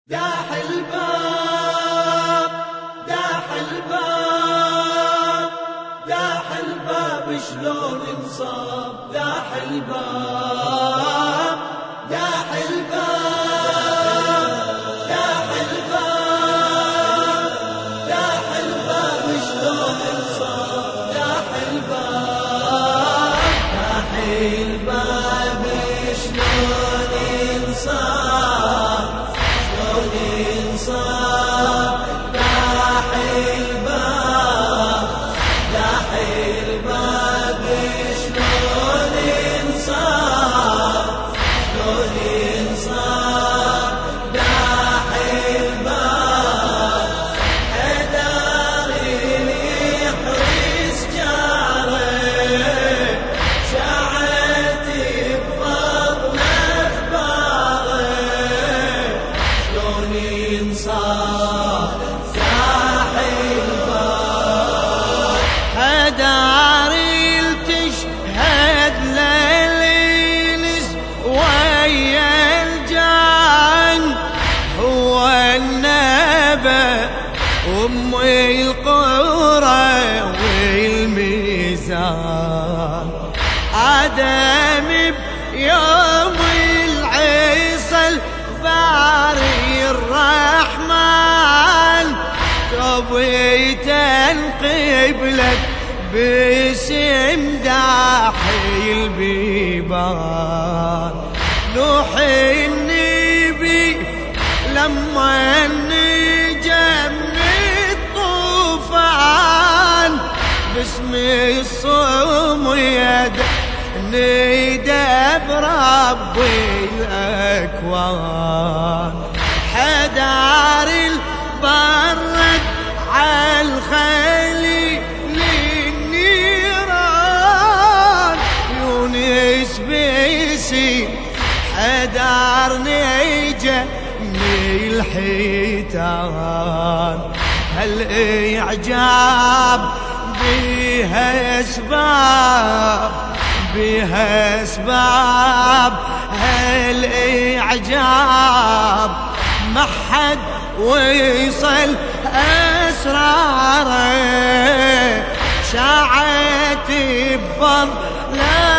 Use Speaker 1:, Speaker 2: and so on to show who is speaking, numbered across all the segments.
Speaker 1: داح الباب داح الباب داح الباب شلون انصاب داح الباب داح الباب داح الباب داح الباب شلون انصاب داح الباب داح الباب شلون انصاب انصاب داح الباب داح الباب شلون انصاب شلون انصاب داح الباب اداري يحرس جاره شعتي بفضل اخباره شلون انصاب داح الباب
Speaker 2: هداري تشهد لليلس ويا الجان هو النبأ وام القرى والميزان آدم بيوم العيسى باري الرحمن توبيت قبلك باسم داحي البيبان نوح النبي لما نجم الطوفان باسم الصميد ندى برب الأكوان حدار البرد عالخليل النيران يونس بيسي حدار نيجة من الحيتان هالإعجاب بها أسباب بها أسباب هالإعجاب ما حد ويصل أسراره شاعت بفضل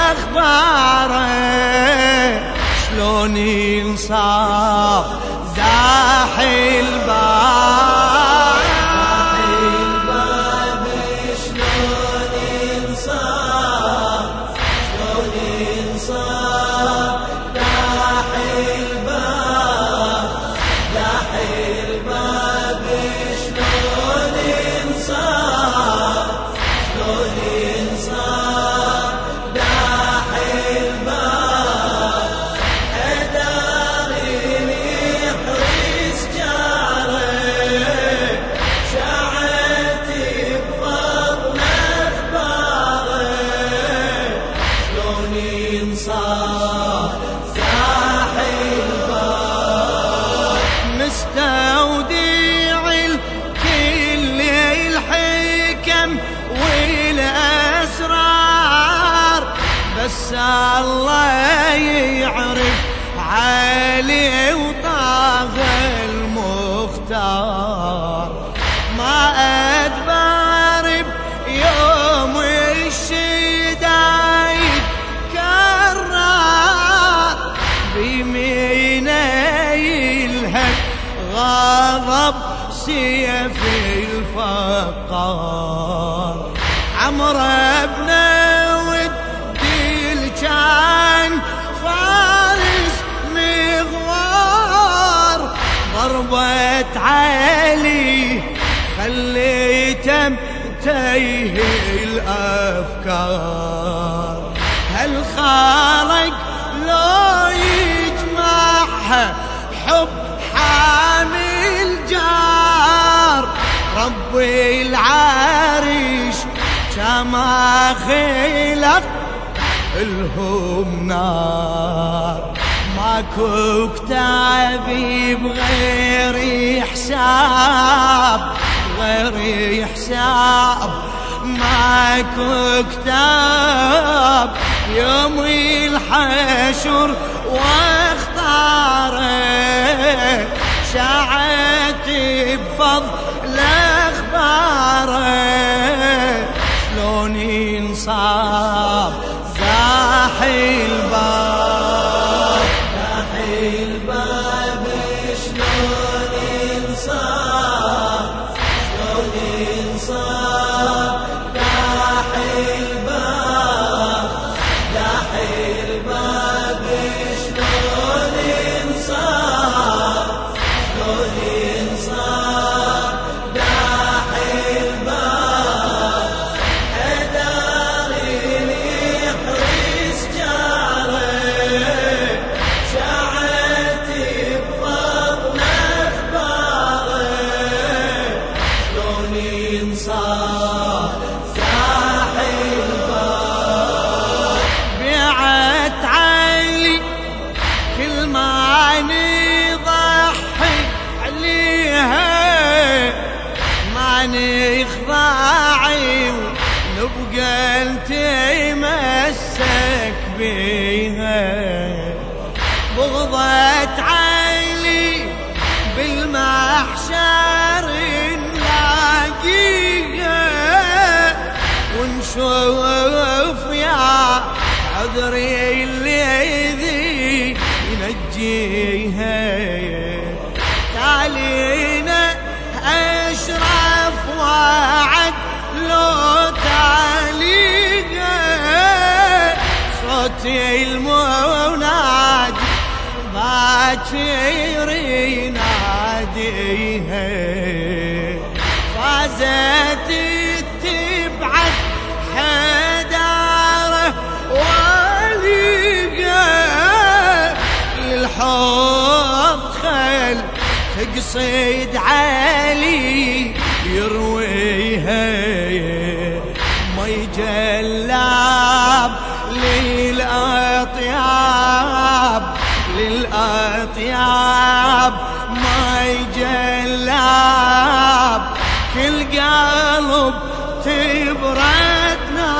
Speaker 2: أخباره شلون ينصاب داح الباب مستودع الكل الحكم والأسرار بس الله يعرف علي وطه المختار ما أدبر بيوم الشدايد كرار بيمينه يلهب غضب سيف الفقار عمرو بن ودي كان فارس مغوار ضربة علي خليته تيه الأفكار هالخالق لو يجمعها حب حامل جار ربي العريش كما خلق الهم نار ماكو كتابي بغير حساب غير حساب ماكو كتاب يوم الحشر واختاره شاعت بفضل اخباره شلون ينصاب زاحي الباب
Speaker 1: شلون ينصاب داحي الباب شلون ينصاب داحي الباب أداريني يحرس جاره شاعت بفضل أخباره شلون ينصاب زاحي الباب
Speaker 2: بيعت عيلي كل ما نضحي عليها ما نخضعي ونبقى نتمسك بيها بغضة عيلي بالمحشر نلاقيها ونشوف يا عذري الذي ينجيها تعلينا أشرف وعد لو تعليها صوتي المنادي باكر يناديها فازت تبعد حداره وليقى للحوض خل تقصيد علي يرويها ما يجلاب للأطياب ما يجلاب كل قلب تبرد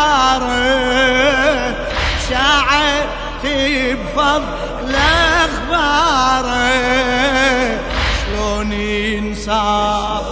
Speaker 2: ناره شاعت بفضل اخباره شلون ينصاب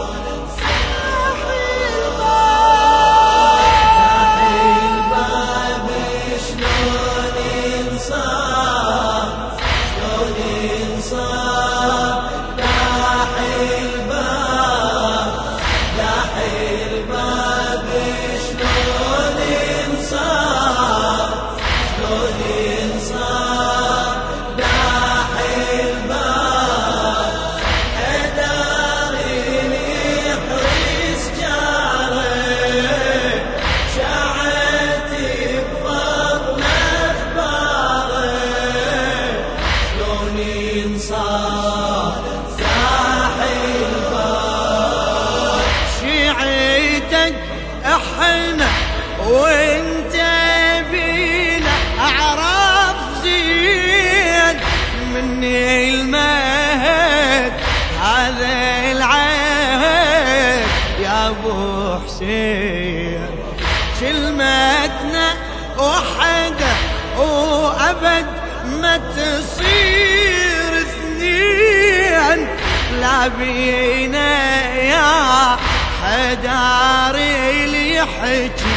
Speaker 2: احنا وانت بينا اعرف زين مني المهد هذا العهد يا ابو حسين كلمتنا وحده وابد ما تصير اثنين لا بينا يا حداري اللي يحكي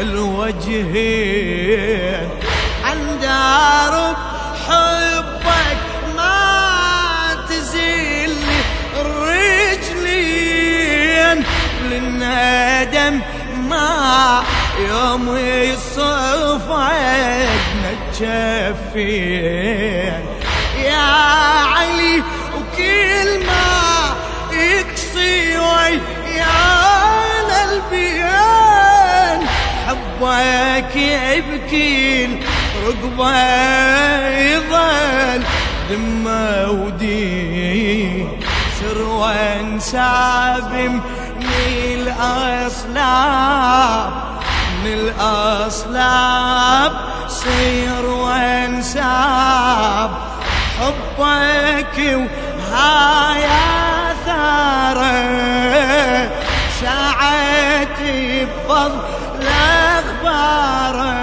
Speaker 2: الوجهين عن دارب حبك ما تزيل الرجلين للندم ما يوم يصفعنا الجفين يا علي وكل ما يقصي ويا البيان حبك يبكين رقبه يظل ذمه ودين سر وانساب من الأصلاب سير وانساب حبك وهاي آثاره شاعت بفضل أخباره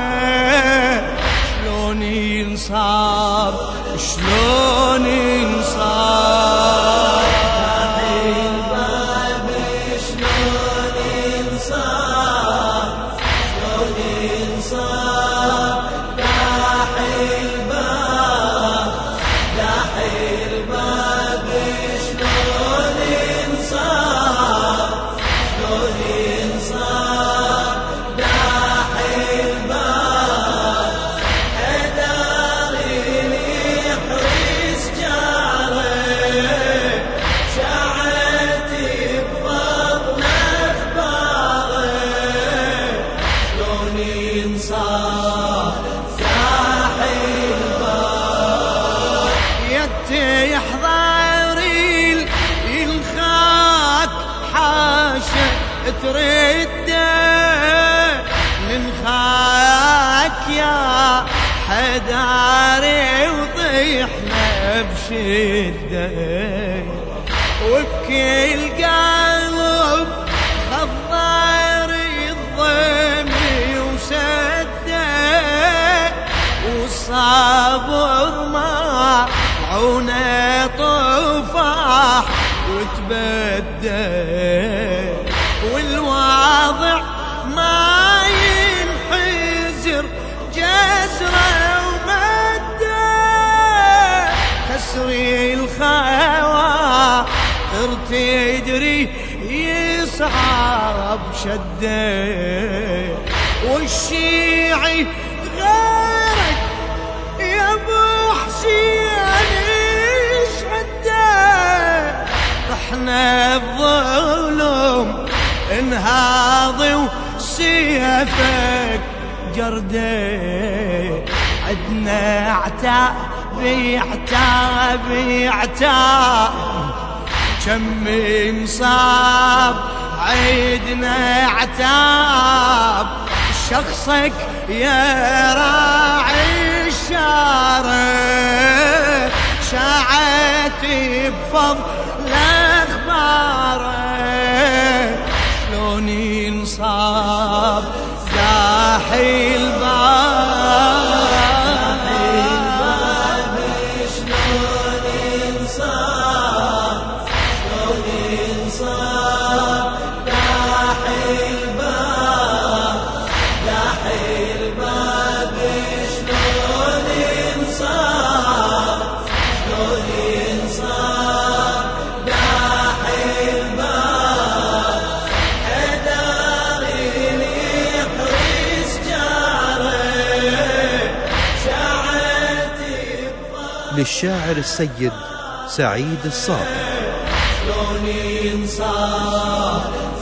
Speaker 2: شلون ينصاب شلون ينصاب ترده من خاك يا حداري وطيحنا بشدة وبكل قلب خضار الضمي وسده والصبر ما عونه طفح وتبدل والواضع ما ينحزر جسره ومده تسري الخواطر تدري يصعب شده والشيعي غيرك يا ابو حسين شده احنا الظلم انهاضي وسيفك جرده عدنا عتاب عتاب كم انصاب عيدنا عتاب شخصك يا راعي الشارع شاعتي بفضل اخبارك شلون ينصاب داحي الباب
Speaker 1: شلون ينصاب داحي الباب شلون ينصاب داحي الباب حداري يحرس جاره شاعتي
Speaker 3: للشاعر السيد سعيد الصافي.
Speaker 1: شلون ينصاب